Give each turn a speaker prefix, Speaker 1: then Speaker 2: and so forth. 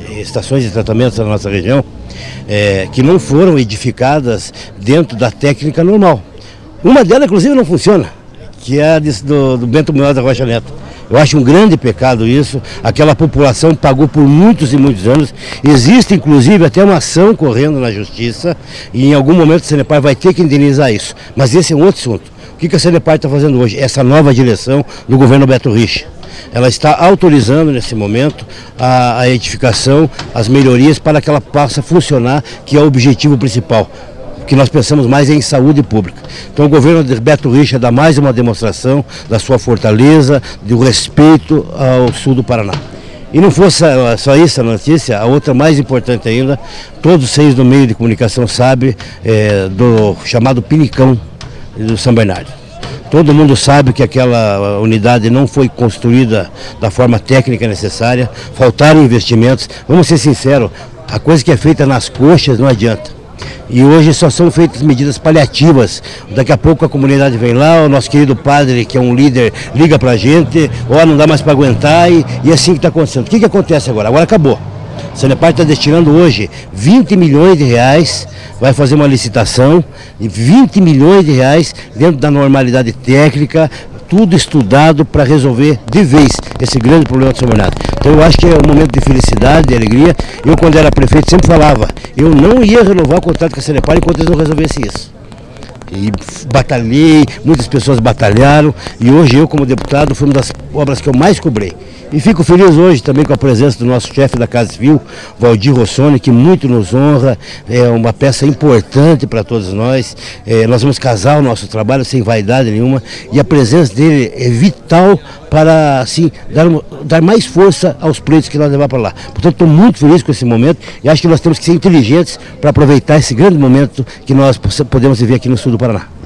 Speaker 1: estações de tratamento na nossa região que não foram edificadas dentro da técnica normal. Uma delas, inclusive, não funciona, que é a do Bento Munhoz da Rocha Neto. Eu acho um grande pecado isso. Aquela população pagou por muitos e muitos anos. Existe, inclusive, até uma ação correndo na Justiça e em algum momento a Sanepar vai ter que indenizar isso. Mas esse é um outro assunto. O que a Sanepar está fazendo hoje? Essa nova direção do governo Beto Richa. Ela está autorizando nesse momento a edificação, as melhorias para que ela possa funcionar, que é o objetivo principal. Que nós pensamos mais em saúde pública. Então o governo de Beto Richa dá mais uma demonstração da sua fortaleza, do respeito ao sul do Paraná. E não fosse só isso a notícia, a outra mais importante ainda, todos vocês no meio de comunicação sabem do chamado Pinicão do São Bernardo. Todo mundo sabe que aquela unidade não foi construída da forma técnica necessária, faltaram investimentos. Vamos ser sinceros, a coisa que é feita nas coxas não adianta. E hoje só são feitas medidas paliativas. Daqui a pouco a comunidade vem lá, o nosso querido padre, que é um líder, liga pra gente, não dá mais para aguentar e assim que está acontecendo. O que acontece agora? Agora acabou. A Sanepar está destinando hoje 20 milhões de reais, vai fazer uma licitação de 20 milhões de reais dentro da normalidade técnica, tudo estudado para resolver de vez esse grande problema do São Bernardo. Então eu acho que é um momento de felicidade, de alegria. Eu, quando era prefeito, sempre falava, eu não ia renovar o contrato com a Sanepar enquanto eles não resolvessem isso. E batalhei, muitas pessoas batalharam, e hoje eu, como deputado, foi uma das obras que eu mais cobrei. E fico feliz hoje também com a presença do nosso chefe da Casa Civil, Valdir Rossoni, que muito nos honra, é uma peça importante para todos nós. Nós vamos casar o nosso trabalho sem vaidade nenhuma, e a presença dele é vital para, assim, dar mais força aos pleitos que nós levar para lá. Portanto, estou muito feliz com esse momento e acho que nós temos que ser inteligentes para aproveitar esse grande momento que nós podemos viver aqui no sul do Paraná.